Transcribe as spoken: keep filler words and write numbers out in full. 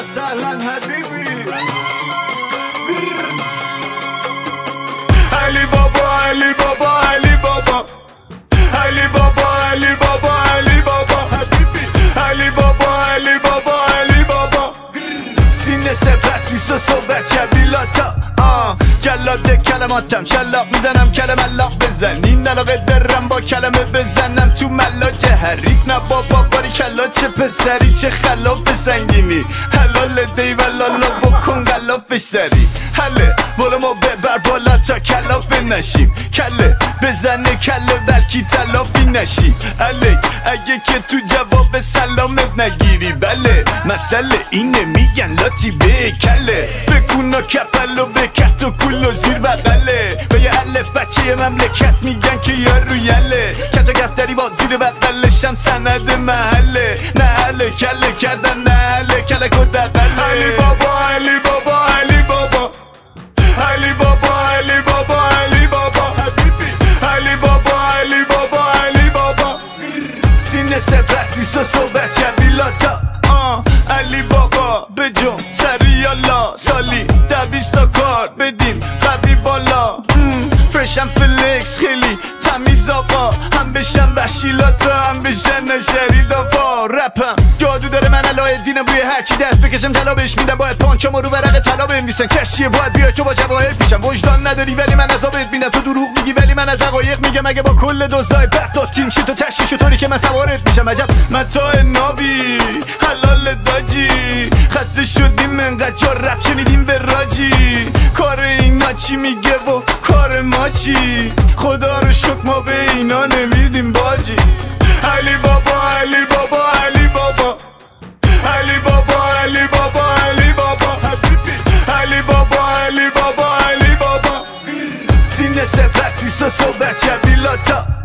وسهلا حبیبی. علی بابا علی بابا علی بابا علی بابا علی بابا علی بابا حبیبی. علی بابا علی بابا علی بابا سینه سپسی سوسو بچه بیلاتا جلاده کلماتم شلاق میزنم کلمه لاق بزن. این علاقه درم با کلمه بزنم تو ملاجه حریف نه بابا باری کلا چه پسری چه خلاف سنگینی حلال دی و لالا بکن غلافش سری حله برو ما ببر بالا تا کلافه نشیم کله بزنه کله بلکی تلافی نشی علی اگه که تو جواب سلامت نگیری بله مسئله اینه میگن لاتی به کله بکونا کفل و بکت و کل و زیر بقله به یه الف بچه مملکت میگن که یارو یله کجا گفتری با زیر بقلشم سند محله نه عله کله کردن نه عله کله کدقله. علی بابا علی بابا علی بابا علی بابا علی بابا علی بابا حبیبی. علی بابا علی بابا علی بابا سینه سپسی سوسو بچه بیلاتا علی بابا بجون سری الله سالی ده بیستا کار بدیم قوی بالا فرشم فلکس خیلی تمیز آقا هم بشم بشیلاتا هم بشن نشری دافا رپم جادو داره من علای دینم روی هرچی دست بکشم طلا بهش میدم باید پانچامو رو ورق طلا بنویسن کشیه باید بیای تو با جواهر پیشم وجدان نداری ولی من عذابت میدم تو دروغ میگی ولی من از حقایق میگم اگه با کل دوزای بغداد تیم شی تو تشیش و طوری که من سوارت میشم عجب متاع نابی حلال داجی خسته شدیم انقدر جا رپ شنیدیم به راجی کار اینا چی میگه و کار ما چی خدا رو شکر ما به اینا نمیدیم باجی. علی بابا علی بابا علی بابا علی بابا علی بابا علی بابا حبیبی. علی بابا علی بابا علی بابا سینه سپسی سوسو بچه بیلاتا